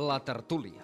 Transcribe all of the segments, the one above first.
La tertúlia.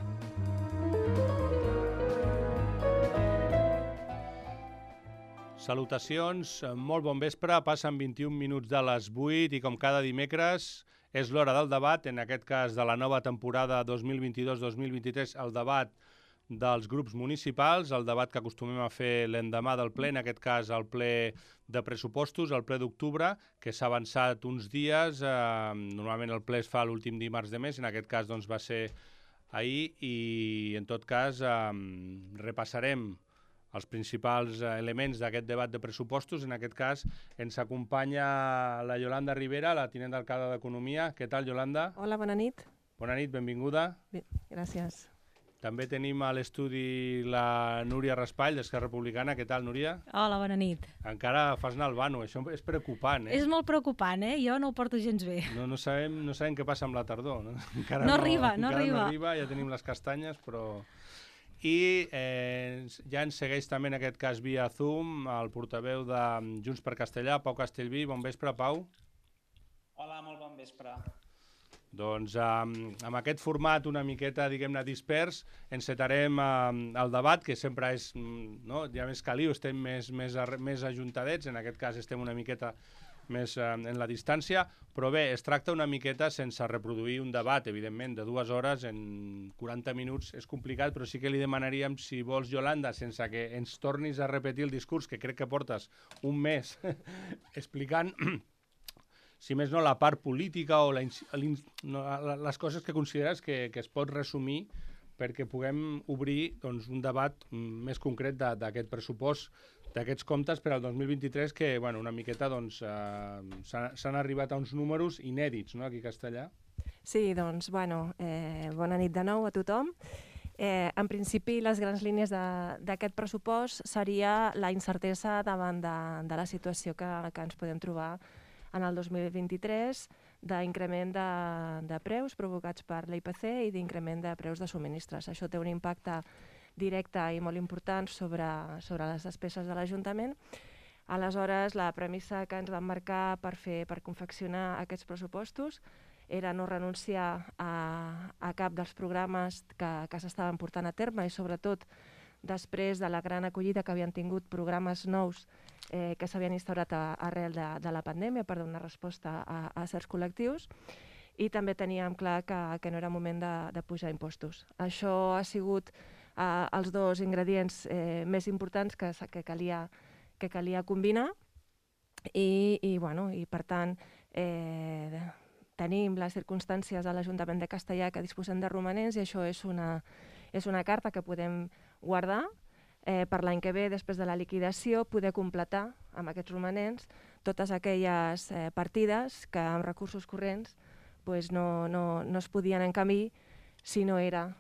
Salutacions, molt bon vespre, passen 21 minuts de les 8 i com cada dimecres és l'hora del debat, en aquest cas de la nova temporada 2022-2023, el debat dels grups municipals, el debat que acostumem a fer l'endemà del ple, en aquest cas el ple de pressupostos, el ple d'octubre, que s'ha avançat uns dies, normalment el ple es fa l'últim dimarts de mes, en aquest cas doncs, va ser ahir i en tot cas repassarem els principals elements d'aquest debat de pressupostos. En aquest cas ens acompanya la Yolanda Rivera, la tinent d'alcalde d'Economia. Què tal, Yolanda? Hola, bona nit. Bona nit, benvinguda. Bé, gràcies. També tenim a l'estudi la Núria Raspall, d'Esquerra Republicana. Què tal, Núria? Hola, bona nit. Encara fas anar al vano, això és preocupant, És molt preocupant, Jo no ho porto gens bé. No sabem què passa amb la tardor, no? Encara no arriba. Ja tenim les castanyes, però... I ja ens segueix també en aquest cas via Zoom el portaveu de Junts per Castellà, Pau Castellví. Bon vespre, Pau. Hola, molt bon vespre. Doncs amb aquest format una miqueta, diguem-ne, dispers, encetarem el debat, que sempre és, no, ja més caliu, estem més ajuntadets, en aquest cas estem una miqueta més en la distància, però bé, es tracta una miqueta sense reproduir un debat, evidentment, de 2 hores, en 40 minuts és complicat, però sí que li demanaríem, si vols, Yolanda, sense que ens tornis a repetir el discurs, que crec que portes un mes explicant, si més no, la part política o les coses que consideres que es pot resumir perquè puguem obrir doncs, un debat més concret d'aquest pressupost, d'aquests comptes per al 2023, que bueno, una miqueta doncs, s'han arribat a uns números inèdits, no?, aquí a Castellà. Sí, doncs, bona nit de nou a tothom. En principi, les grans línies d'aquest pressupost seria la incertesa davant de la situació que ens podem trobar en el 2023, d'increment de preus provocats per l'IPC i d'increment de preus de subministres. Això té un impacte directe i molt important sobre les despeses de l'Ajuntament. Aleshores, la premissa que ens van marcar per confeccionar aquests pressupostos era no renunciar a cap dels programes que s'estaven portant a terme i sobretot després de la gran acollida que havien tingut programes nous que s'havien instaurat arrel de la pandèmia per donar resposta a certs col·lectius, i també teníem clar que no era moment de pujar impostos. Això ha sigut els dos ingredients més importants que calia combinar i per tant tenim les circumstàncies a l'Ajuntament de Castellà que disposem de romanents i això és una carta que podem guardar per l'any que ve, després de la liquidació, poder completar amb aquests romanents totes aquelles partides que amb recursos corrents no es podien encamir si no era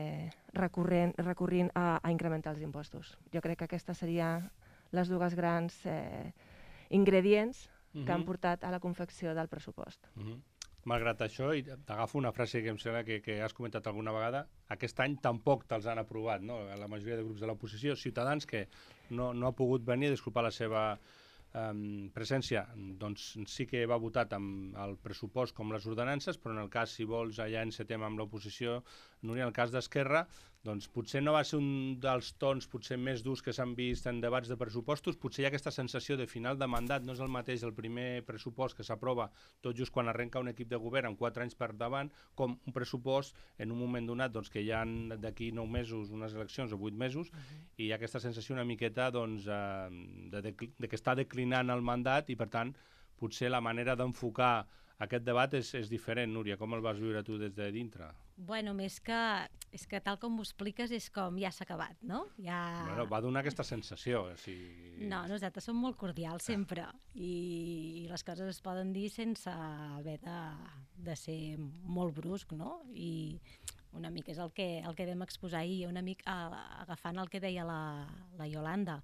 recorrint a incrementar els impostos. Jo crec que aquestes serien les dues grans ingredients que han portat a la confecció del pressupost. Malgrat això, i t'agafo una frase que em sembla que has comentat alguna vegada, aquest any tampoc te'ls han aprovat, no?, la majoria de grups de l'oposició. Ciutadans, que no ha pogut venir a disculpar la seva presència, doncs sí que va votar amb el pressupost com les ordenances, però en el cas, si vols, allà encetem amb l'oposició, Núria, en el cas d'Esquerra, doncs potser no va ser un dels tons potser més durs que s'han vist en debats de pressupostos, potser hi ha aquesta sensació de final de mandat, no és el mateix el primer pressupost que s'aprova tot just quan arrenca un equip de govern amb 4 anys per davant, com un pressupost en un moment donat doncs, que hi ha d'aquí 9 mesos unes eleccions o 8 mesos, i hi ha aquesta sensació una miqueta doncs, de que està declinant el mandat i per tant potser la manera d'enfocar aquest debat és diferent. Núria, com el vas viure tu des de dintre? Bueno, més que... És que tal com ho expliques és com ja s'ha acabat, no? Bueno, va donar aquesta sensació. No, nosaltres som molt cordials sempre i les coses es poden dir sense haver de ser molt brusc, no? I una mica és el que vam exposar ahir, una mica agafant el que deia la Yolanda.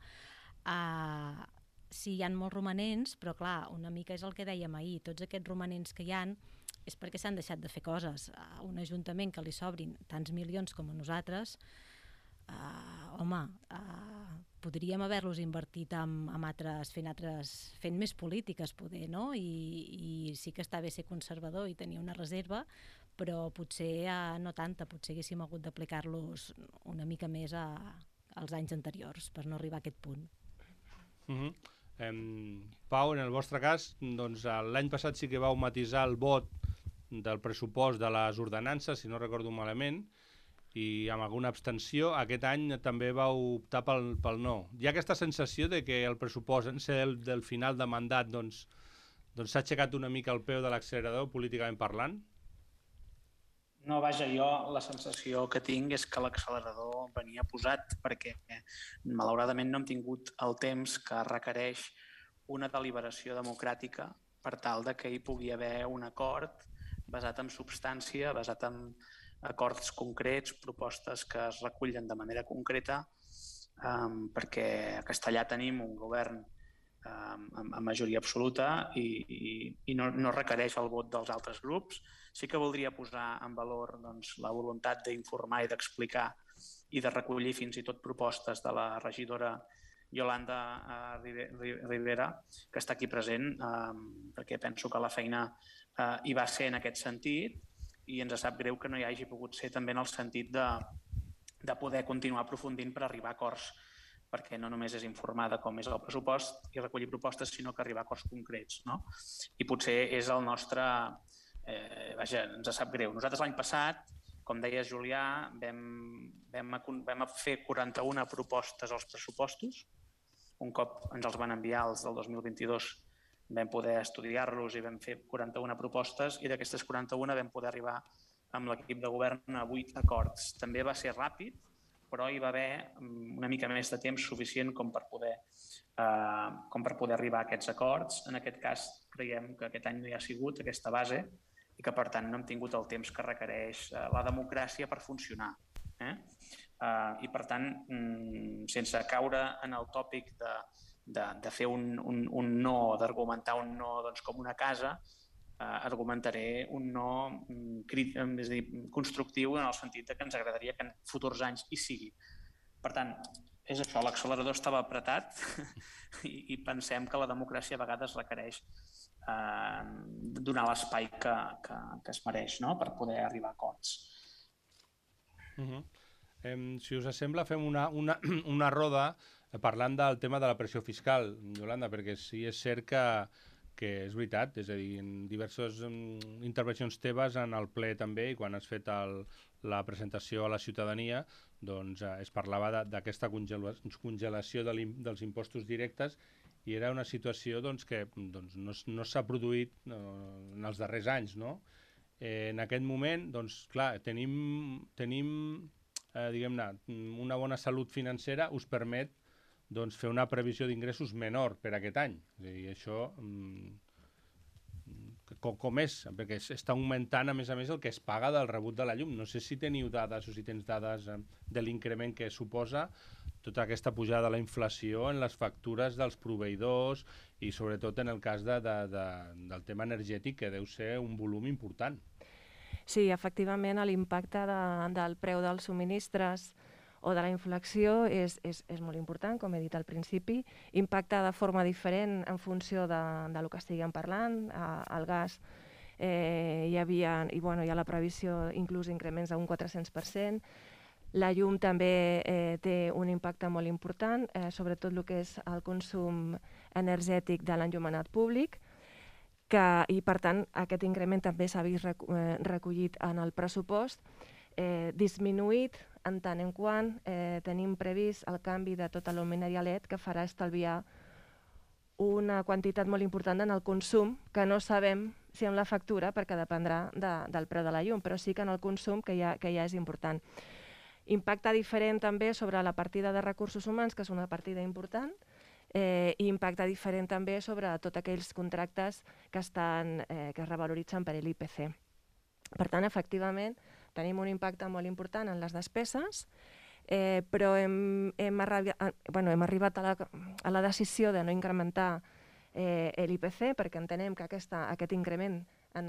Sí, hi ha molts romanents, però clar, una mica és el que dèiem ahir, tots aquests romanents que hi ha és perquè s'han deixat de fer coses. A un ajuntament que li sobrin tants milions com a nosaltres, podríem haver-los invertit fent més polítiques, poder, no? I sí que està bé ser conservador i tenir una reserva, però potser no tanta, potser haguéssim hagut d'aplicar-los una mica més als anys anteriors per no arribar a aquest punt. Pau, en el vostre cas, doncs, l'any passat sí que vau matisar el vot del pressupost de les ordenances, si no recordo malament, i amb alguna abstenció. Aquest any també vau optar pel no. Hi ha aquesta sensació de que el pressupost, en ser del final de mandat, doncs s'ha aixecat una mica el peu de l'accelerador, políticament parlant? No, vaja, jo la sensació que tinc és que l'accelerador venia posat perquè malauradament no hem tingut el temps que requereix una deliberació democràtica per tal de que hi pugui haver un acord basat en substància, basat en acords concrets, propostes que es recullen de manera concreta, perquè a Castellà tenim un govern amb majoria absoluta i no requereix el vot dels altres grups. Sí que voldria posar en valor la voluntat d'informar i d'explicar i de recollir fins i tot propostes de la regidora Yolanda Rivera, que està aquí present, perquè penso que la feina hi va ser en aquest sentit i ens sap greu que no hi hagi pogut ser també en el sentit de poder continuar aprofundint per arribar a acords, perquè no només és informar de com és el pressupost i recollir propostes, sinó que arribar a acords concrets, no? I potser és el nostre... vaja, ens sap greu. Nosaltres l'any passat, com deia Julià, vam fer 41 propostes als pressupostos. Un cop ens els van enviar els del 2022 vam poder estudiar-los i vam fer 41 propostes i d'aquestes 41 vam poder arribar amb l'equip de govern a 8 acords. També va ser ràpid, però hi va haver una mica més de temps suficient com per poder arribar a aquests acords. En aquest cas, creiem que aquest any no hi ha sigut aquesta base i que, per tant, no hem tingut el temps que requereix la democràcia per funcionar. I, per tant, sense caure en el tòpic de fer un no, d'argumentar un no com una casa, argumentaré un no constructiu en el sentit que ens agradaria que en futurs anys hi sigui. Per tant, és això, l'accelerador estava apretat i pensem que la democràcia a vegades requereix donar l'espai que es mereix, no?, per poder arribar a acords. Si us sembla, fem una roda parlant del tema de la pressió fiscal, Yolanda, perquè sí és cert que és veritat, és a dir, en diverses intervencions teves en el ple també, i quan has fet la presentació a la ciutadania, doncs es parlava d'aquesta congelació dels impostos directes i era una situació que no s'ha produït en els darrers anys, no? En aquest moment, doncs, clar, tenim diguem-ne, una bona salut financera us permet fer una previsió d'ingressos menor per aquest any. És a dir, això com és? Perquè està augmentant, a més, el que es paga del rebut de la llum. No sé si teniu dades o si tens dades de l'increment que suposa tota aquesta pujada de la inflació en les factures dels proveïdors i sobretot en el cas del tema energètic, que deu ser un volum important. Sí, efectivament, l'impacte del preu dels subministres o de la inflació és molt important, com he dit al principi. Impacta de forma diferent en funció del que estiguem parlant. El gas hi ha la previsió inclús increments d'un 400%. La llum també té un impacte molt important, sobretot el que és el consum energètic de l'enllumenat públic, i per tant aquest increment també s'ha vist recollit en el pressupost, disminuït en tant en quant tenim previst el canvi de tot l'alumini a LED, que farà estalviar una quantitat molt important en el consum, que no sabem si en la factura, perquè dependrà del preu de la llum, però sí que en el consum, que ja és important. Impacte diferent també sobre la partida de recursos humans, que és una partida important, i impacte diferent també sobre tots aquells contractes que es revaloritzen per l'IPC. Per tant, efectivament, tenim un impacte molt important en les despeses, però hem arribat a la decisió de no incrementar l'IPC perquè entenem que aquest increment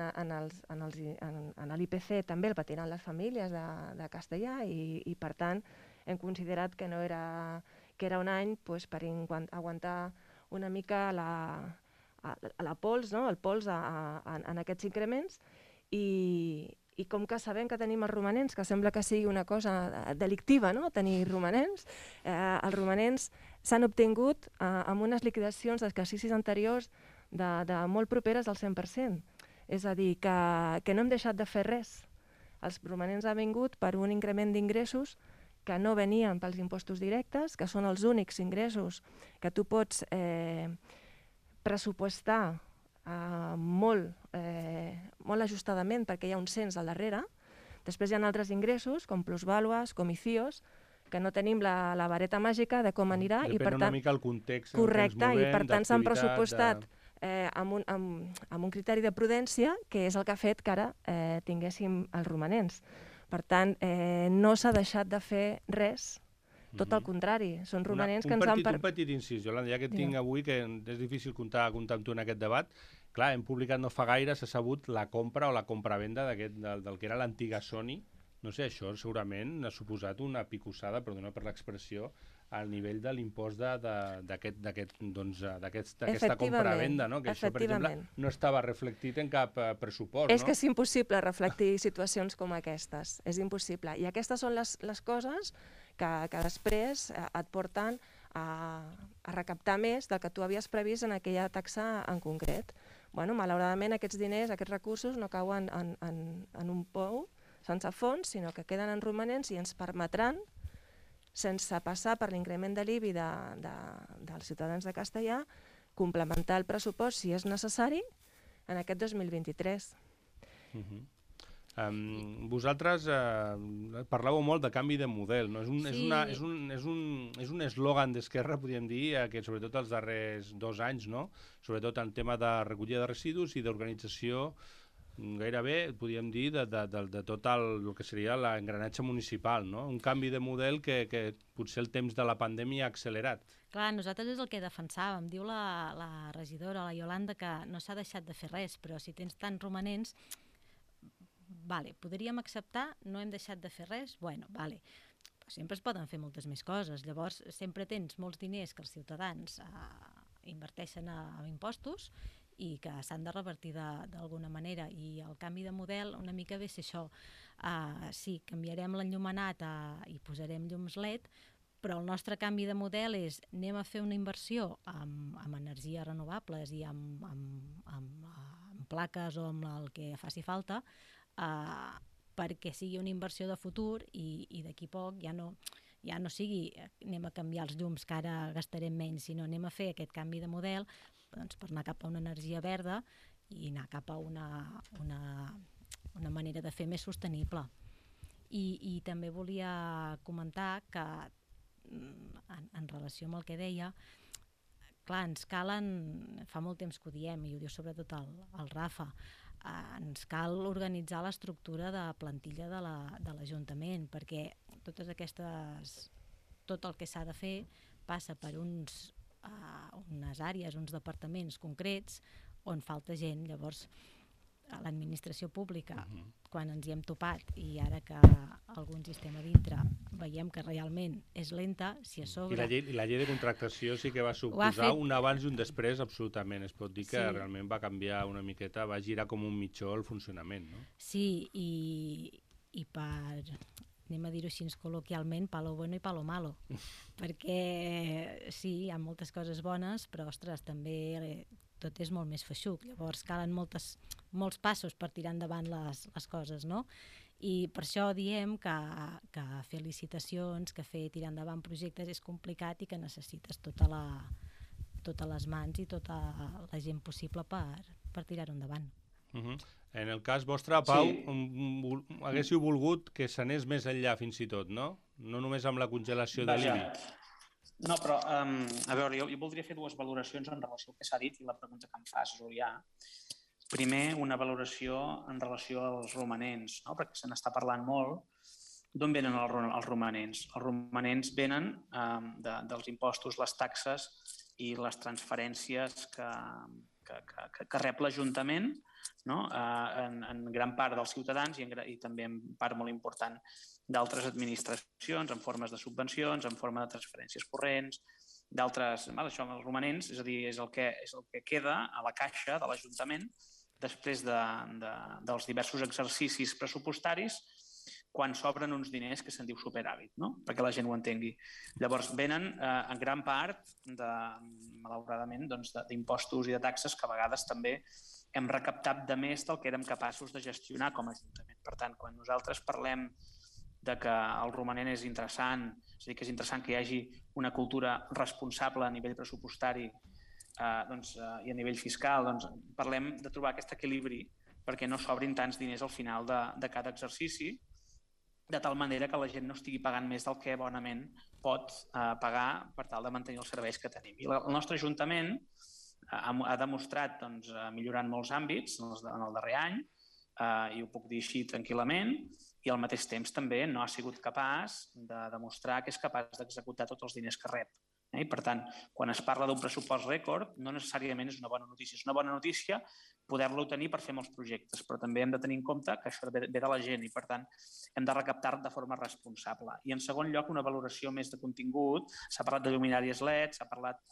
en l'IPC també el patiran les famílies de Castellà i per tant hem considerat que era un any per aguantar una mica el pols en aquests increments i I com que sabem que tenim els romanents, que sembla que sigui una cosa delictiva, no?, tenir romanents, els romanents s'han obtingut amb unes liquidacions d'exercicis anteriors de molt properes al 100%. És a dir, que no hem deixat de fer res. Els romanents han vingut per un increment d'ingressos que no venien pels impostos directes, que són els únics ingressos que tu pots pressupostar molt ajustadament perquè hi ha un cens al darrere. Després hi ha altres ingressos, com plusvàlues, com ICIOs, que no tenim la vareta màgica de com anirà. Depèn una mica el context en què ens correcte, movem, i per tant s'han pressupostat d'activitat, amb un criteri de prudència, que és el que ha fet que ara tinguéssim els romanents. Per tant, no s'ha deixat de fer res, tot el contrari, són romanents que ens han... Un petit incís, Yolanda, ja que et tinc avui, que és difícil comptar amb tu en aquest debat, clar, hem publicat no fa gaire, s'ha sabut la compra o la compravenda del que era l'antiga Sony. No sé, això segurament ha suposat una picossada, perdona per l'expressió, al nivell de l'impost d'aquesta compravenda, no? Que això, per exemple, no estava reflectit en cap pressupost. És que és impossible reflectir situacions com aquestes, és impossible. I aquestes són les coses que després et porten a recaptar més del que tu havies previst en aquella taxa en concret. Bueno, malauradament aquests diners, aquests recursos no cauen en un pou sense fons, sinó que queden en romanents i ens permetran, sense passar per l'increment de l'IBI dels ciutadans de Castellar, complementar el pressupost, si és necessari, en aquest 2023. Vosaltres parlàveu molt de canvi de model, no? És un eslògan d'Esquerra, podríem dir, que sobretot els darrers 2 anys, no? Sobretot en tema de recollida de residus i d'organització, gairebé, podríem dir, de tot el que seria l'engranatge municipal, no? Un canvi de model que potser el temps de la pandèmia ha accelerat. Clar, nosaltres és el que defensàvem. Diu la regidora, la Yolanda, que no s'ha deixat de fer res, però si tens tants romanents, vale, podríem acceptar, no hem deixat de fer res, bueno, vale, però sempre es poden fer moltes més coses. Llavors, sempre tens molts diners que els ciutadans inverteixen en impostos i que s'han de revertir d'alguna manera, i el canvi de model una mica ve a ser això. Sí, canviarem l'enllumenat i posarem llums LED, però el nostre canvi de model és anem a fer una inversió en energies renovables i en plaques o amb el que faci falta, perquè sigui una inversió de futur i d'aquí poc ja no sigui anem a canviar els llums que ara gastarem menys, sinó anem a fer aquest canvi de model per anar cap a una energia verda i anar cap a una manera de fer més sostenible. I també volia comentar que en relació amb el que deia, clar, ens calen, fa molt temps que ho diem, i ho diu sobretot el Rafa, ens cal organitzar l'estructura de plantilla de l'Ajuntament, perquè tot el que s'ha de fer passa per unes àrees, uns departaments concrets on falta gent. Llavors, a l'administració pública, quan ens hi hem topat i ara que alguns hi estem a dintre veiem que realment és lenta, si a sobre... I la llei de contractació sí que va suposar un abans i un després, absolutament. Es pot dir que realment va canviar una miqueta, va girar com un mitjó el funcionament, no? Sí, i per, anem a dir-ho així col·loquialment, palo bueno i palo malo. Perquè sí, hi ha moltes coses bones, però, ostres, també tot és molt més feixuc. Llavors calen molts passos per tirar endavant les coses, no? I per això diem que fer licitacions, que tirar endavant projectes és complicat i que necessites totes les mans i tota la gent possible per tirar-ho endavant. En el cas vostre, Pau, haguéssiu volgut que s'anés més enllà fins i tot, no? No només amb la congelació de l'IBI. No, però, a veure, jo voldria fer 2 valoracions en relació al que s'ha dit i la pregunta que em fas, Julià. Primer, una valoració en relació als romanents, no? Perquè se n'està parlant molt. D'on venen els romanents? Els romanents venen dels impostos, les taxes i les transferències que rep l'Ajuntament, no? En gran part dels ciutadans i també en part molt important d'altres administracions, en formes de subvencions, en forma de transferències corrents, d'altres... Això, els romanents, és a dir, és el que queda a la caixa de l'Ajuntament després dels diversos exercicis pressupostaris, quan s'obren uns diners que se'n diu superàvit, no? Perquè la gent ho entengui. Llavors, venen en gran part, malauradament, d'impostos i de taxes que a vegades també hem recaptat de més del que érem capaços de gestionar com a Ajuntament. Per tant, quan nosaltres parlem de que el romanent és interessant, és a dir, que és interessant que hi hagi una cultura responsable a nivell pressupostari i a nivell fiscal, parlem de trobar aquest equilibri perquè no s'obrin tants diners al final de cada exercici, de tal manera que la gent no estigui pagant més del que bonament pot pagar per tal de mantenir els serveis que tenim. I el nostre Ajuntament ha demostrat millorar en molts àmbits en el darrer any, i ho puc dir així tranquil·lament, i al mateix temps també no ha sigut capaç de demostrar que és capaç d'executar tots els diners que rep. I per tant, quan es parla d'un pressupost rècord, no necessàriament és una bona notícia. És una bona notícia poder-lo tenir per fer molts projectes, però també hem de tenir en compte que això ve de la gent i, per tant, hem de recaptar de forma responsable. I, en segon lloc, una valoració més de contingut. S'ha parlat de lluminàries LED, s'ha parlat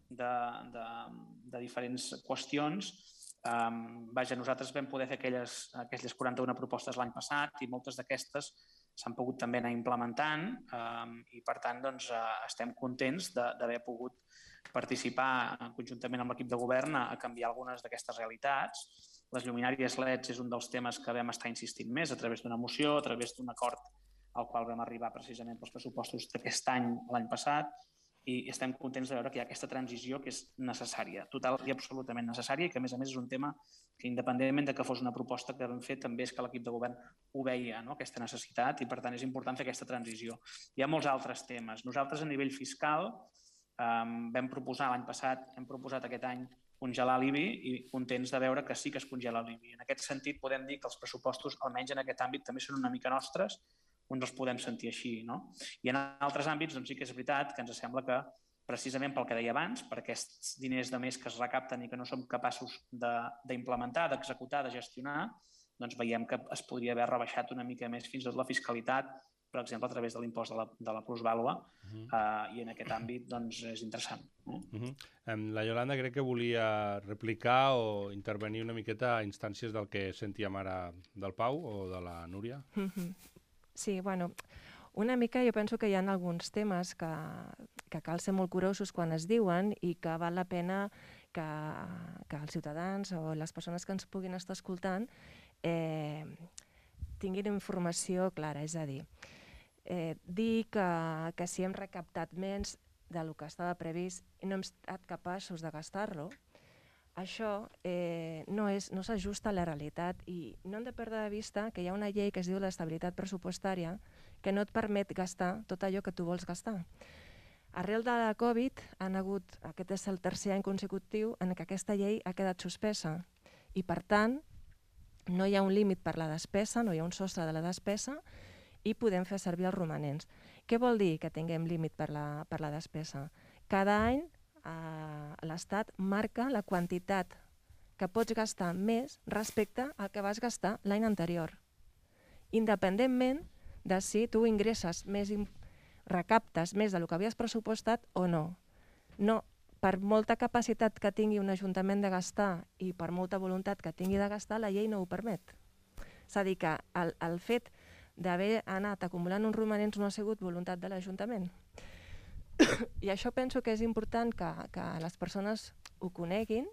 de diferents qüestions. Nosaltres vam poder fer aquelles 41 propostes l'any passat i moltes d'aquestes s'han pogut també anar implementant i, per tant, estem contents d'haver pogut participar conjuntament amb l'equip de govern a canviar algunes d'aquestes realitats. Les lluminàries LEDs és un dels temes que vam estar insistint més a través d'una moció, a través d'un acord al qual vam arribar precisament pels pressupostos d'aquest any, l'any passat, i estem contents de veure que hi ha aquesta transició que és necessària, total i absolutament necessària, i que, a més, és un tema que, independentment de que fos una proposta que vam fer, també és que l'equip de govern ho veia, aquesta necessitat, i, per tant, és important fer aquesta transició. Hi ha molts altres temes. Nosaltres, a nivell fiscal, vam proposar l'any passat, hem proposat aquest any congelar l'IBI i contents de veure que sí que es congela l'IBI. En aquest sentit, podem dir que els pressupostos, almenys en aquest àmbit, també són una mica nostres, uns els podem sentir així, no? I en altres àmbits sí que és veritat que ens sembla que, precisament pel que deia abans, per aquests diners de més que es recapten i que no som capaços d'implementar, d'executar, de gestionar, doncs veiem que es podria haver rebaixat una mica més fins i tot la fiscalitat, per exemple, a través de l'impost de la plusvàlua, i en aquest àmbit és interessant. La Iolanda crec que volia replicar o intervenir una miqueta a instàncies del que sentíem ara del Pau o de la Núria. Sí, bueno, una mica jo penso que hi ha alguns temes que cal ser molt curosos quan es diuen i que val la pena que els ciutadans o les persones que ens puguin estar escoltant tinguin informació clara. És a dir, dir que si hem recaptat menys del que estava previst i no hem estat capaços de gastar-lo, això no s'ajusta a la realitat i no hem de perdre de vista que hi ha una llei que es diu d'estabilitat pressupostària que no et permet gastar tot allò que tu vols gastar. Arrel de la Covid, aquest és el tercer any consecutiu en què aquesta llei ha quedat suspesa i, per tant, no hi ha un límit per la despesa, no hi ha un sostre de la despesa i podem fer servir els romanents. Què vol dir que tinguem límit per la despesa? Cada any l'Estat marca la quantitat que pots gastar més respecte al que vas gastar l'any anterior, independentment de si tu recaptes més del que havies pressupostat o no. Per molta capacitat que tingui un ajuntament de gastar i per molta voluntat que tingui de gastar, la llei no ho permet. És a dir, que el fet d'haver anat acumulant uns romanents no ha sigut voluntat de l'Ajuntament. I això penso que és important que les persones ho coneguin,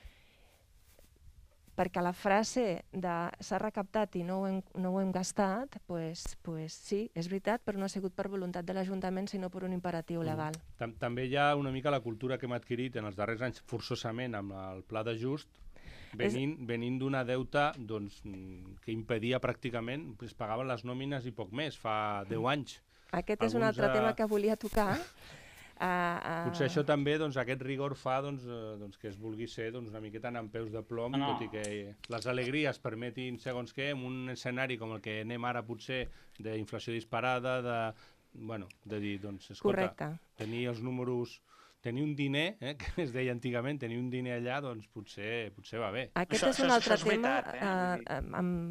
perquè la frase de s'ha recaptat i no ho hem gastat, sí, és veritat, però no ha sigut per voluntat de l'Ajuntament, sinó per un imperatiu legal. També hi ha una mica la cultura que hem adquirit en els darrers anys, forçosament, amb el pla d'ajust, venint d'una deuta que impedia pràcticament, es pagaven les nòmines i poc més, fa 10 anys. Aquest és un altre tema que volia tocar. Potser això també, aquest rigor fa que es vulgui ser una miqueta amb peus de plom, tot i que les alegries permetin segons què, en un escenari com el que anem ara potser d'inflació disparada, de dir, escolta, tenir els números, tenir un diner, que es deia antigament, tenir un diner allà, potser va bé. Aquest és un altre tema,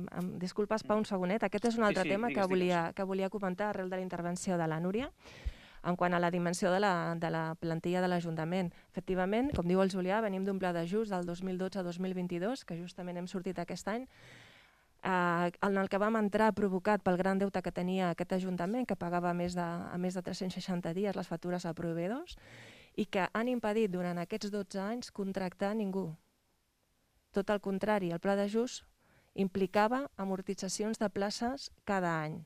disculpes, Pau, un segonet, aquest és un altre tema que volia comentar arrel de la intervenció de la Núria. En quant a la dimensió de la plantilla de l'Ajuntament, efectivament, com diu el Julià, venim d'un pla d'ajust del 2012-2022, que justament hem sortit aquest any, en el que vam entrar provocat pel gran deute que tenia aquest Ajuntament, que pagava a més de 360 dies les factures a proveïdors, i que han impedit durant aquests 12 anys contractar ningú. Tot el contrari, el pla d'ajust implicava amortitzacions de places cada any.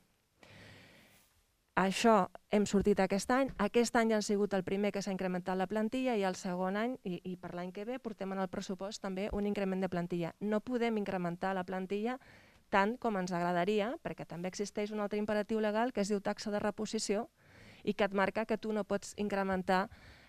Això hem sortit aquest any ja ha sigut el primer que s'ha incrementat la plantilla i el segon any, i per l'any que ve, portem en el pressupost també un increment de plantilla. No podem incrementar la plantilla tant com ens agradaria, perquè també existeix un altre imperatiu legal que es diu taxa de reposició i que et marca que tu no pots incrementar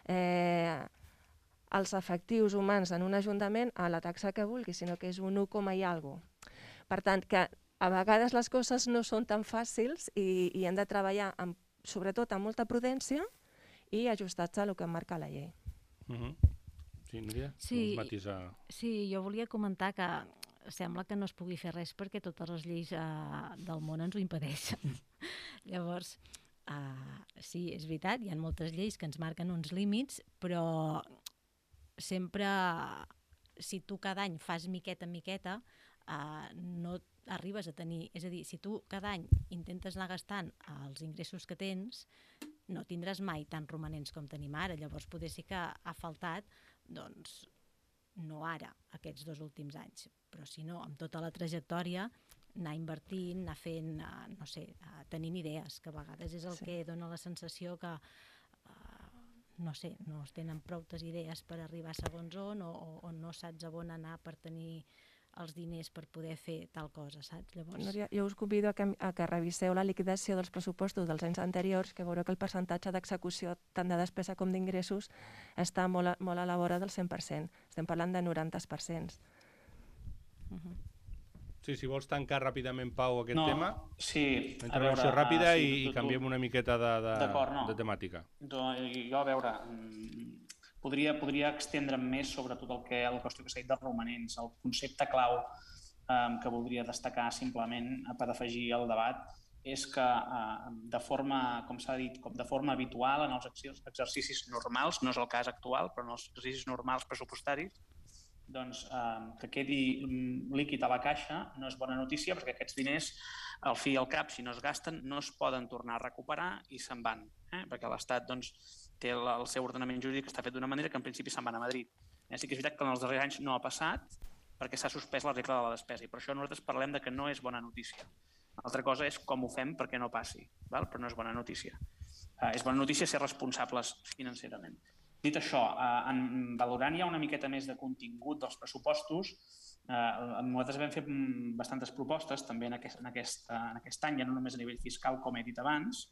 els efectius humans en un ajuntament a la taxa que vulguis, sinó que és un 1, i alguna cosa. Per tant, que a vegades les coses no són tan fàcils i hem de treballar sobretot amb molta prudència i ajustats a el que marca la llei. Sí, Núria? Sí, jo volia comentar que sembla que no es pugui fer res perquè totes les lleis del món ens ho impedeixen. Llavors, sí, és veritat, hi ha moltes lleis que ens marquen uns límits, però sempre, si tu cada any fas miqueta en miqueta, no arribes a tenir... És a dir, si tu cada any intentes anar gastant els ingressos que tens, no tindràs mai tants romanents com tenim ara. Llavors, potser sí que ha faltat, doncs, no ara, aquests 2 últims anys, però si no, amb tota la trajectòria, anar invertint, anar fent, no sé, tenint idees, que a vegades és el que dona la sensació que, no sé, no es tenen proutes idees per arribar segons on o no saps on anar per tenir els diners per poder fer tal cosa, saps? Llavors... Núria, jo us convido a que reviseu la liquidació dels pressupostos dels anys anteriors, que veureu que el percentatge d'execució tant de despesa com d'ingressos està molt a la vora del 100%. Estem parlant de 90%. Sí, si vols tancar ràpidament, Pau, aquest tema. Sí, una intervenció ràpida i canviem una miqueta de temàtica. Jo, a veure, podria extendre'm més sobre tot la qüestió que s'ha dit dels romanents. El concepte clau que voldria destacar simplement per afegir al debat és que de forma, com s'ha dit, de forma habitual en els exercicis normals, no és el cas actual, però en els exercicis normals pressupostaris, doncs que quedi líquid a la caixa no és bona notícia perquè aquests diners, al fi i al cap, si no es gasten, no es poden tornar a recuperar i se'n van, perquè l'Estat té el seu ordenament jurídic que està fet d'una manera que en principi se'n van a Madrid. Sí que és veritat que en els darrers anys no ha passat perquè s'ha suspès la regla de la despesa i per això nosaltres parlem que no és bona notícia. L'altra cosa és com ho fem perquè no passi, però no és bona notícia. És bona notícia ser responsables financerament. Dit això, valorant ja una miqueta més de contingut dels pressupostos, nosaltres vam fer bastantes propostes també en aquest any, ja no només a nivell fiscal, com he dit abans,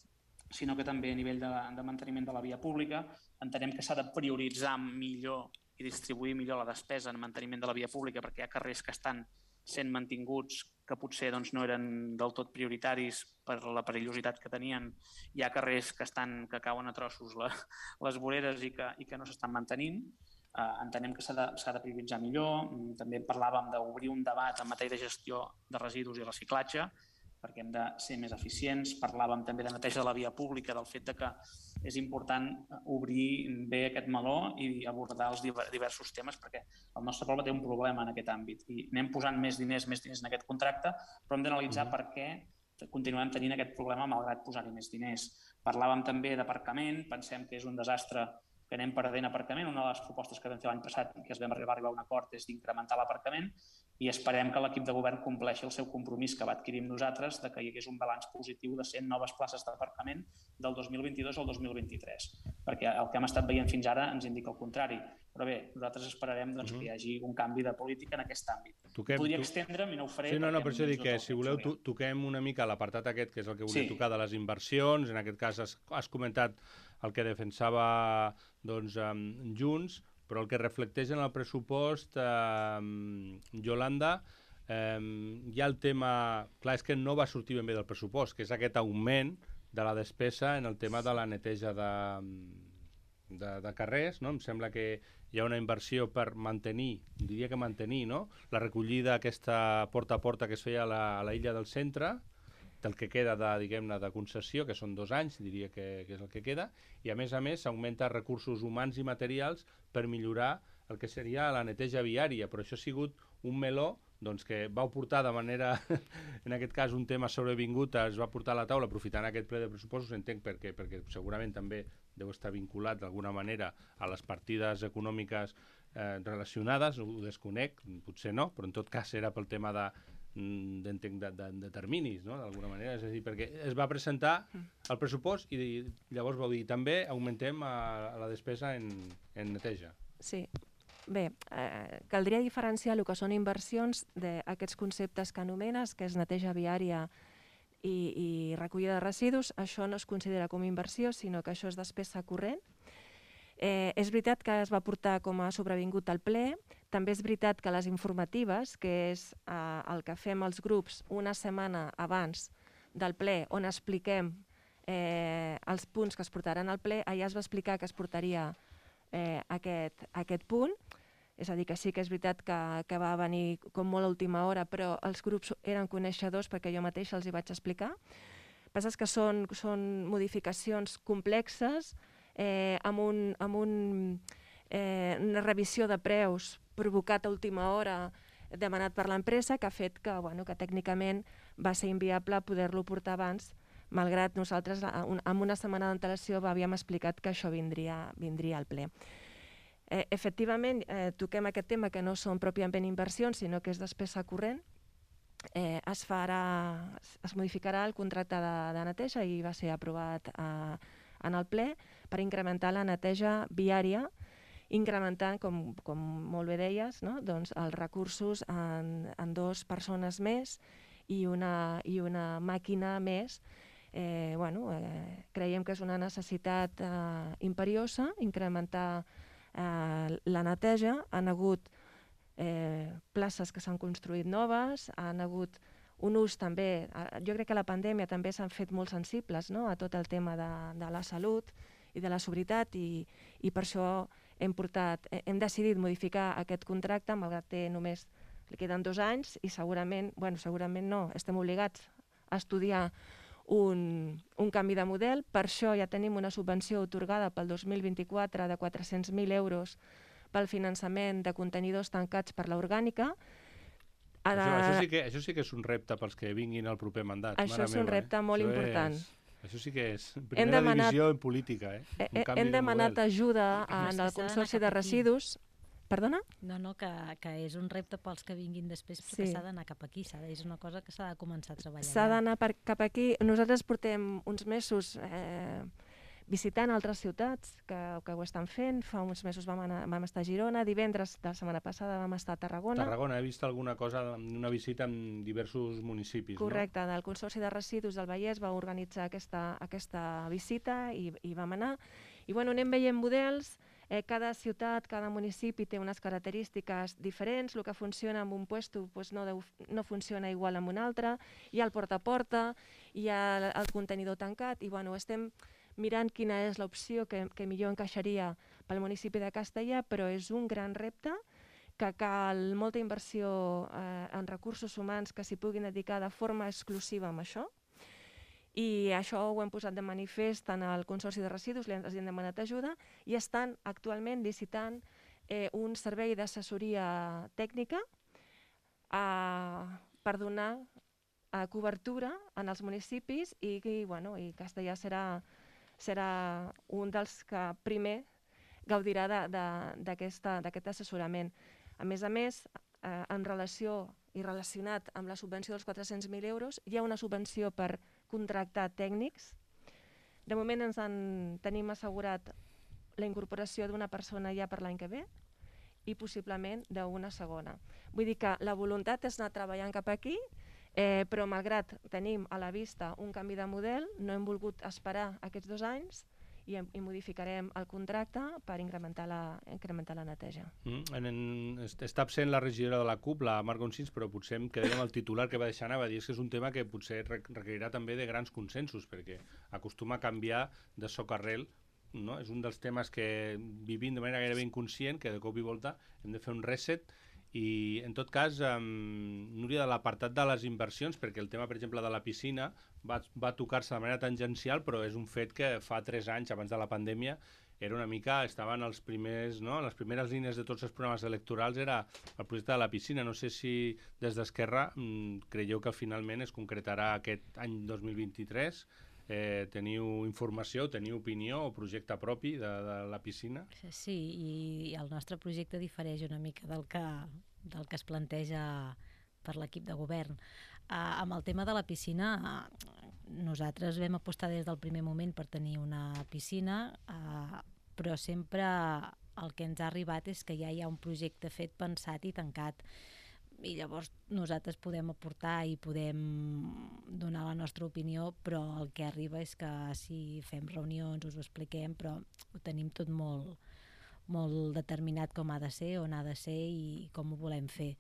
sinó que també a nivell de manteniment de la via pública. Entenem que s'ha de prioritzar millor i distribuir millor la despesa en manteniment de la via pública perquè hi ha carrers que estan sent mantinguts que potser no eren del tot prioritaris per la perillositat que tenien. Hi ha carrers que cauen a trossos les voreres i que no s'estan mantenint. Entenem que s'ha de prioritzar millor. També parlàvem d'obrir un debat en matèria de gestió de residus i reciclatge, perquè hem de ser més eficients. Parlàvem també de neteja de la via pública, del fet que és important obrir bé aquest meló i abordar els diversos temes, perquè el nostre poble té un problema en aquest àmbit i anem posant més diners en aquest contracte, però hem d'analitzar per què continuem tenint aquest problema malgrat posar-hi més diners. Parlàvem també d'aparcament, pensem que és un desastre que anem perdent aparcament. Una de les propostes que vam fer l'any passat i que es vam arribar a un acord és d'incrementar l'aparcament i esperem que l'equip de govern compleixi el seu compromís que va adquirir amb nosaltres de que hi hagués un balanç positiu de 100 noves places d'aparcament del 2022 al 2023, perquè el que hem estat veient fins ara ens indica el contrari. Però bé, nosaltres esperarem que hi hagi un canvi de política en aquest àmbit. Podria extendre'm i no ho faré. Sí, no, per això dic que si voleu toquem una mica l'apartat aquest, que és el que volia tocar de les inversions. En aquest cas has comentat el que defensava Junts, però el que reflecteix en el pressupost, Yolanda, hi ha el tema... Clar, és que no va sortir ben bé del pressupost, que és aquest augment de la despesa en el tema de la neteja de carrers, no? Em sembla que hi ha una inversió per mantenir, diria que mantenir, no? La recollida aquesta porta a porta que es feia a la illa del centre, del que queda de concessió, que són 2 anys, diria que és el que queda, i a més s'augmenta recursos humans i materials per millorar el que seria la neteja viària, però això ha sigut un meló doncs, que vau portar de manera, en aquest cas un tema sobrevingut, es va portar a la taula aprofitant aquest ple de pressupostos, entenc perquè segurament també deu estar vinculat d'alguna manera a les partides econòmiques relacionades, ho desconec, potser no, però en tot cas era pel tema de terminis, no? D'alguna manera, és a dir, perquè es va presentar el pressupost i llavors vau dir també augmentem la despesa en neteja. Sí. Bé, caldria diferenciar el que són inversions d'aquests conceptes que anomenes, que és neteja viària i recollida de residus. Això no es considera com a inversió, sinó que això és despesa corrent. És veritat que es va portar com a sobrevingut al ple. També és veritat que les informatives, que és el que fem els grups una setmana abans del ple, on expliquem els punts que es portaran al ple, allà es va explicar que es portaria aquest punt. És a dir, que sí que és veritat que va venir com molt a última hora, però els grups eren coneixedors perquè jo mateixa els hi vaig explicar. El que passa és que són modificacions complexes, amb una revisió de preus provocat a última hora demanat per l'empresa, que ha fet que tècnicament va ser inviable poder-lo portar abans, malgrat nosaltres amb una setmana d'antelació havíem explicat que això vindria al ple. Efectivament, toquem aquest tema que no són pròpiament inversions, sinó que és despesa corrent. Es modificarà el contracte de neteja i va ser aprovat en el ple per incrementar la neteja viària, incrementant, com molt bé deies, doncs els recursos en 2 persones més i una màquina més. Creiem que és una necessitat imperiosa incrementar la neteja. Han hagut places que s'han construït noves, han hagut un ús també. Jo crec que a la pandèmia també s'han fet molt sensibles a tot el tema de la salut i de la sobritat, i per això hem decidit modificar aquest contracte, malgrat que només li queden 2 anys, i segurament no, estem obligats a estudiar un canvi de model. Per això ja tenim una subvenció atorgada pel 2024 de 400.000 euros pel finançament de contenidors tancats per l'orgànica. Això sí que és un repte pels que vinguin al proper mandat. Això és un repte molt important. Això sí que és primera divisió en política. Hem demanat ajuda en el Consorci de Residus. Perdona? No, que és un repte pels que vinguin després, però que s'ha d'anar cap aquí. És una cosa que s'ha de començar a treballar. S'ha d'anar cap aquí. Nosaltres portem uns mesos visitant altres ciutats que ho estan fent. Fa uns mesos vam estar a Girona, divendres de la setmana passada vam estar a Tarragona. Tarragona, he vist alguna cosa, una visita en diversos municipis. Correcte, del Consorci de Residus del Vallès va organitzar aquesta visita i vam anar. I anem veient models. Cada ciutat, cada municipi té unes característiques diferents. El que funciona en un puesto no funciona igual en un altre. Hi ha el porta a porta, hi ha el contenidor tancat, i estem mirant quina és l'opció que millor encaixaria pel municipi de Castellar, però és un gran repte que cal molta inversió en recursos humans que s'hi puguin dedicar de forma exclusiva a això. I això ho hem posat de manifest en el Consorci de Residus, els hem demanat ajuda, i estan actualment licitant un servei d'assessoria tècnica per donar cobertura en els municipis, i Castellar serà un dels que primer gaudirà d'aquest assessorament. A més, en relació i relacionat amb la subvenció dels 400.000 euros, hi ha una subvenció per contractar tècnics. De moment tenim assegurat la incorporació d'una persona ja per l'any que ve i possiblement d'una segona. Vull dir que la voluntat és anar treballant cap aquí, però malgrat tenim a la vista un canvi de model, no hem volgut esperar aquests 2 anys i modificarem el contracte per incrementar la neteja. Està absent la regidora de la CUP, la Mar Gonçins, però potser em quedarem el titular que va deixar anar, va dir que és un tema que potser requerirà també de grans consensos, perquè acostuma a canviar de socarrel, no? És un dels temes que vivim de manera gairebé inconscient, que de cop i volta hem de fer un reset I, en tot cas, Núria, de l'apartat de les inversions, perquè el tema, per exemple, de la piscina va tocar-se de manera tangencial, però és un fet que fa 3 anys, abans de la pandèmia, era una mica, estaven els primers, no? Les primeres línies de tots els programes electorals era el projecte de la piscina. No sé si des d'Esquerra creieu que finalment es concretarà aquest any 2023. Teniu informació, teniu opinió o projecte propi de la piscina? Sí, i el nostre projecte difereix una mica del que es planteja per l'equip de govern. Amb el tema de la piscina, nosaltres vam apostar des del primer moment per tenir una piscina, però sempre el que ens ha arribat és que ja hi ha un projecte fet, pensat i tancat. I llavors nosaltres podem aportar i podem donar la nostra opinió, però el que arriba és que si fem reunions us ho expliquem, però ho tenim tot molt, molt determinat com ha de ser, on ha de ser i com ho volem fer.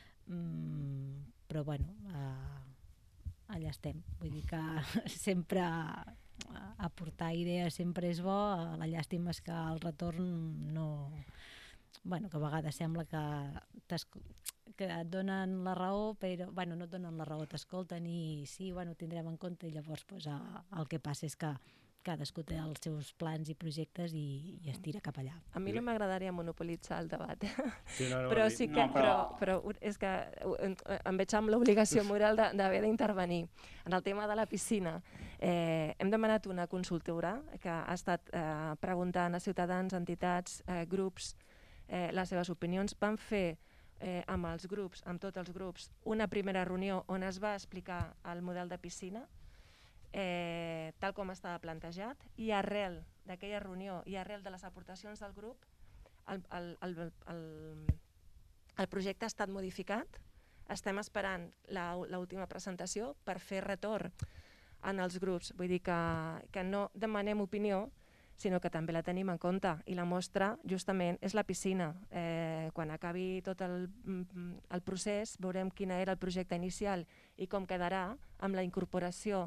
Però bueno, allà estem. Vull dir que sempre aportar idees sempre és bo, la llàstima és que el retorn no... Bueno, que a vegades sembla que et donen la raó, però bueno, no et donen la raó, t'escolten i sí, bueno, ho tindrem en compte, i llavors pues, el que passa és que cadascú té els seus plans i projectes i es tira cap allà. A mi no m'agradaria monopolitzar el debat, Sí, però sí que, però és que em veig amb l'obligació moral d'haver d'intervenir. En el tema de la piscina, hem demanat una consultora que ha estat preguntant a ciutadans, entitats, grups, les seves opinions. Van fer amb els grups, amb tots els grups, una primera reunió on es va explicar el model de piscina, tal com estava plantejat, i arrel d'aquella reunió i arrel de les aportacions del grup, el projecte ha estat modificat. Estem esperant l'última presentació per fer retorn en els grups. Vull dir que no demanem opinió, sinó que també la tenim en compte, i la mostra justament és la piscina. Quan acabi tot el procés veurem quin era el projecte inicial i com quedarà amb la incorporació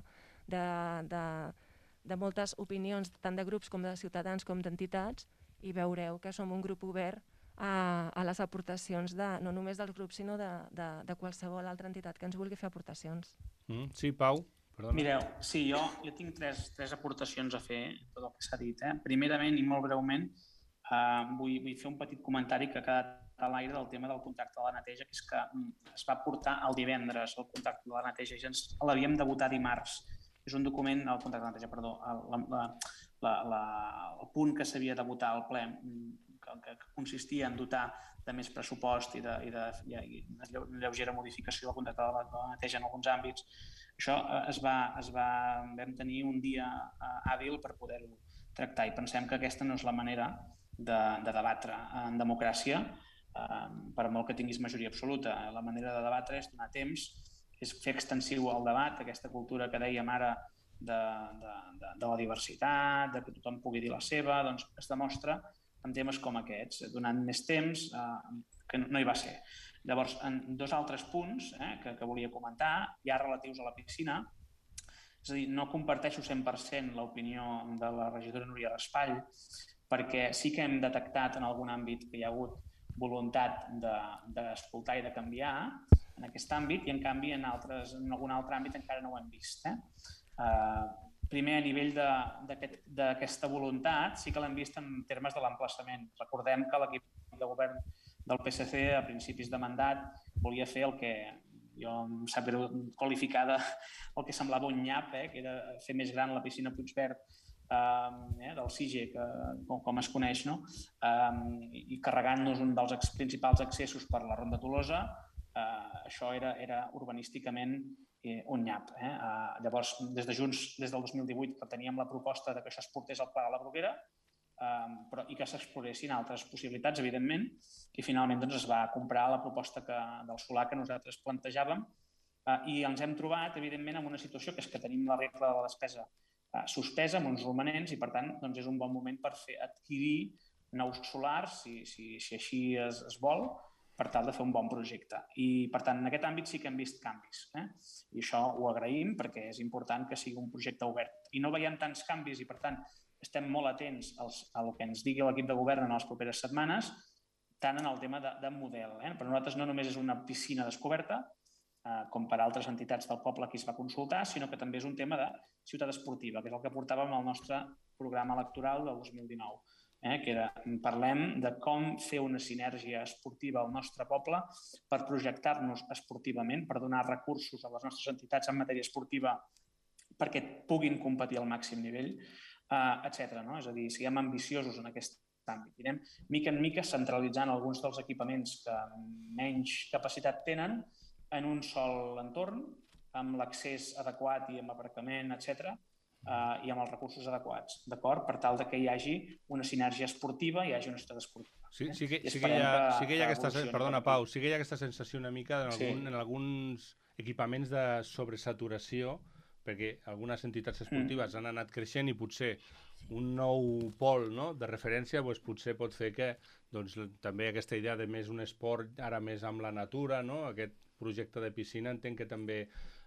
de moltes opinions, tant de grups com de ciutadans com d'entitats, i veureu que som un grup obert a les aportacions no només dels grups, sinó de qualsevol altra entitat que ens vulgui fer aportacions. Sí, Pau? Perdona. Mireu, sí, jo tinc tres aportacions a fer, tot el que s'ha dit. Primerament, i molt breument, vull fer un petit comentari que ha quedat a l'aire del tema del contracte de la neteja, que és que es va portar el divendres el contracte de la neteja i l'havíem de votar dimarts. És un document, el contracte de la neteja, perdó, el punt que s'havia de votar al ple, que consistia en dotar de més pressupost i una lleugera modificació del contracte de la neteja en alguns àmbits. Això vam tenir un dia hàbil per poder-ho tractar, i pensem que aquesta no és la manera de debatre en democràcia, per molt que tinguis majoria absoluta. La manera de debatre és donar temps, és fer extensiu el debat, aquesta cultura que dèiem ara de la diversitat, de que tothom pugui dir la seva, doncs es demostra en temes com aquests, donant més temps, que no hi va ser. Llavors, en dos altres punts que volia comentar, ja relatius a la piscina, és a dir, no comparteixo 100% l'opinió de la regidora Núria Raspall, perquè sí que hem detectat en algun àmbit que hi ha hagut voluntat d'escoltar i de canviar en aquest àmbit, i en canvi en algun altre àmbit encara no ho hem vist. Primer, a nivell d'aquesta voluntat, sí que l'hem vist en termes de l'emplaçament. Recordem que l'equip de govern del PSC a principis de mandat volia fer el que jo em sap greu qualificar el que semblava un nyap, que era fer més gran la piscina Puigverd del CIGE, com es coneix, i carregant-nos un dels principals accessos per la Ronda Tolosa. Això era urbanísticament un nyap. Llavors, des de Junts, des del 2018, que teníem la proposta que això es portés al Pla de la Bruguera, i que s'exploressin altres possibilitats, evidentment, i finalment es va comprar la proposta del solar que nosaltres plantejàvem, i ens hem trobat, evidentment, en una situació que és que tenim la regla de la despesa suspesa amb uns romanents, i per tant és un bon moment per adquirir nous solars, si així es vol, per tal de fer un bon projecte. I, per tant, en aquest àmbit sí que hem vist canvis. I això ho agraïm perquè és important que sigui un projecte obert. I no veiem tants canvis i, per tant, estem molt atents al que ens digui l'equip de govern en les properes setmanes, tant en el tema de model. Per nosaltres no només és una piscina descoberta, com per altres entitats del poble que es va consultar, sinó que també és un tema de ciutat esportiva, que és el que portàvem al nostre programa electoral del 2019, que era, parlem de com fer una sinergia esportiva al nostre poble per projectar-nos esportivament, per donar recursos a les nostres entitats en matèria esportiva perquè puguin competir al màxim nivell, etc. És a dir, siguem ambiciosos en aquest àmbit. Anirem mica en mica centralitzant alguns dels equipaments que menys capacitat tenen en un sol entorn, amb l'accés adequat i amb aparcament, etc., i amb els recursos adequats, d'acord? Per tal que hi hagi una sinergia esportiva i hi hagi una ciutat esportiva. Sí que hi ha aquesta, perdona, Pau, sí que hi ha aquesta sensació una mica en alguns equipaments de sobresaturació, perquè algunes entitats esportives han anat creixent i potser un nou pol de referència potser pot fer que també aquesta idea de més un esport ara més amb la natura, aquest projecte de piscina entenc que també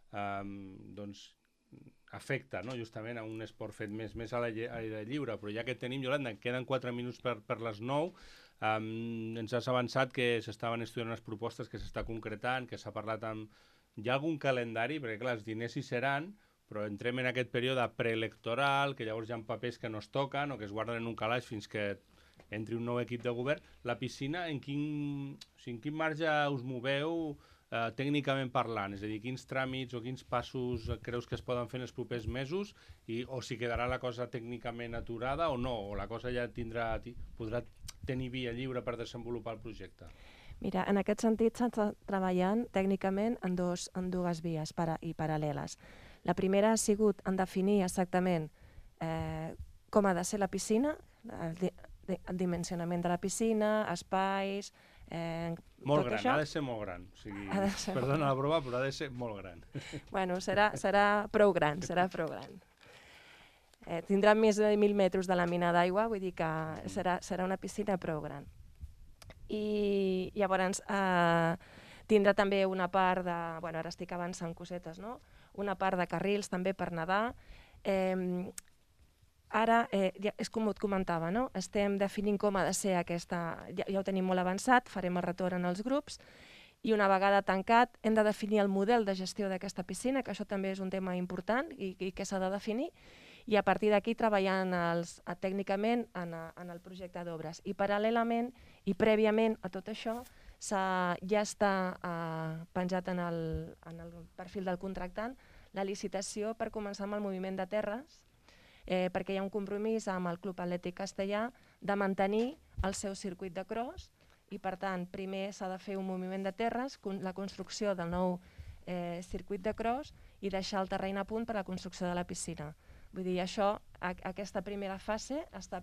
afecta justament a un esport fet més a l'aire lliure, però ja que tenim, Iolanda, queden 4 minuts per les 9, ens has avançat que s'estaven estudiant unes propostes que s'està concretant, que s'ha parlat amb... Hi ha algun calendari? Perquè clar, els diners hi seran, però entrem en aquest període preelectoral, que llavors hi ha papers que no es toquen o que es guarden en un calaix fins que entri un nou equip de govern. La piscina, en quin marge us moveu tècnicament parlant? És a dir, quins tràmits o quins passos creus que es poden fer en els propers mesos o si quedarà la cosa tècnicament aturada o no? O la cosa ja podrà tenir via lliure per desenvolupar el projecte? Mira, en aquest sentit s'està treballant tècnicament en dues vies i paral·leles. La primera ha sigut en definir exactament com ha de ser la piscina, el dimensionament de la piscina, espais... Molt gran, ha de ser molt gran. Perdona la broma, però ha de ser molt gran. Bueno, serà prou gran, tindrà més de 1.000 metres de làmina d'aigua, vull dir que serà una piscina prou gran. I llavors tindrà també una part de... Bueno, ara estic avançant cosetes, no? Una part de carrils també per nedar. Ara, és com et comentava, no? Estem definint com ha de ser aquesta... Ja ho tenim molt avançat, farem el retorn als grups, i una vegada tancat hem de definir el model de gestió d'aquesta piscina, que això també és un tema important i que s'ha de definir, i a partir d'aquí treballant tècnicament en el projecte d'obres. I paral·lelament i prèviament a tot això ja està penjat en el perfil del contractant la licitació per començar amb el moviment de terres, perquè hi ha un compromís amb el Club Atlètic Castellà de mantenir el seu circuit de cross i, per tant, primer s'ha de fer un moviment de terres, la construcció del nou circuit de cross i deixar el terreny a punt per a la construcció de la piscina. Vull dir, això, aquesta primera fase,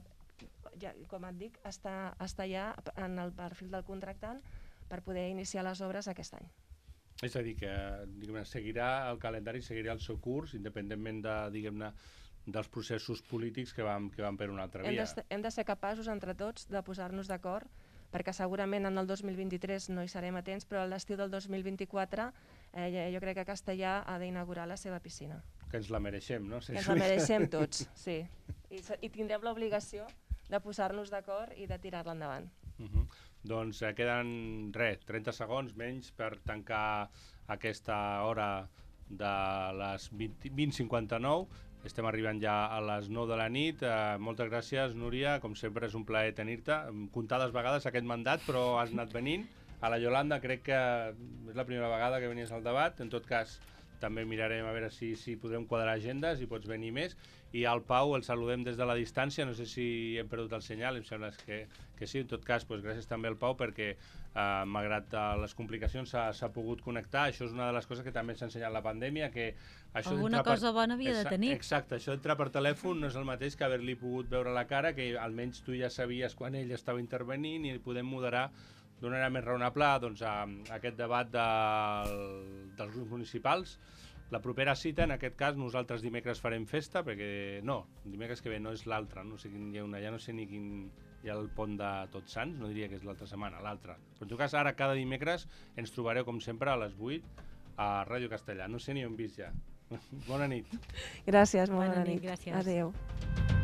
com et dic, està ja en el perfil del contractant per poder iniciar les obres aquest any. És a dir, que seguirà el calendari, seguirà el seu curs, independentment de, dels processos polítics que van per una altra via. Hem de ser capaços entre tots de posar-nos d'acord, perquè segurament en el 2023 no hi serem a temps, però a l'estiu del 2024 jo crec que Castellà ha d'inaugurar la seva piscina. Que ens la mereixem, no? Que ens la mereixem tots, sí. I tindrem l'obligació de posar-nos d'acord i de tirar-la endavant. Doncs queden 30 segons menys per tancar aquesta hora de les 20:59. Estem arribant ja a les 9 de la nit. Moltes gràcies, Núria. Com sempre és un plaer tenir-te. Comptades vegades aquest mandat, però has anat venint. A la Iolanda crec que és la primera vegada que venies al debat. En tot cas, també mirarem a veure si podrem quadrar agendes i pots venir més. I al Pau el saludem des de la distància. No sé si hem perdut el senyal, em sembla que sí. En tot cas, gràcies també al Pau perquè malgrat les complicacions s'ha pogut connectar. Això és una de les coses que també ens ha ensenyat la pandèmia, que alguna cosa bona havia de tenir. Exacte, això d'entrar per telèfon no és el mateix que haver-li pogut veure la cara, que almenys tu ja sabies quan ell estava intervenint i podem moderar d'una manera més raonable aquest debat dels grups municipals. La propera cita, en aquest cas, nosaltres dimecres farem festa, perquè dimecres que ve no és l'altre, no sé quin hi ha ja no sé ni quin hi ha el pont de Tots Sants, no diria que és l'altra setmana, l'altra. Però en tot cas, ara cada dimecres ens trobareu, com sempre, a les 8 a Ràdio Castellà. No sé ni on vist ja. Bona nit. Gràcies, bona nit. Gràcies. Adéu.